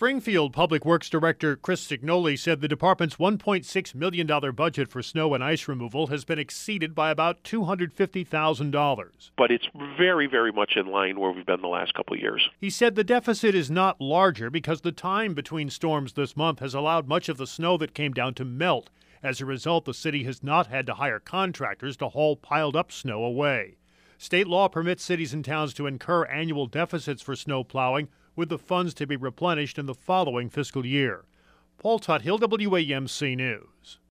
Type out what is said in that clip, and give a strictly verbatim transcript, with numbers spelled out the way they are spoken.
Springfield Public Works Director Chris Signoli said the department's one point six million dollars budget for snow and ice removal has been exceeded by about two hundred fifty thousand dollars. But it's very, very much in line where we've been the last couple of years. He said the deficit is not larger because the time between storms this month has allowed much of the snow that came down to melt. As a result, the city has not had to hire contractors to haul piled up snow away. State law permits cities and towns to incur annual deficits for snow plowing, with the funds to be replenished in the following fiscal year. Paul Tuthill, W A M C News.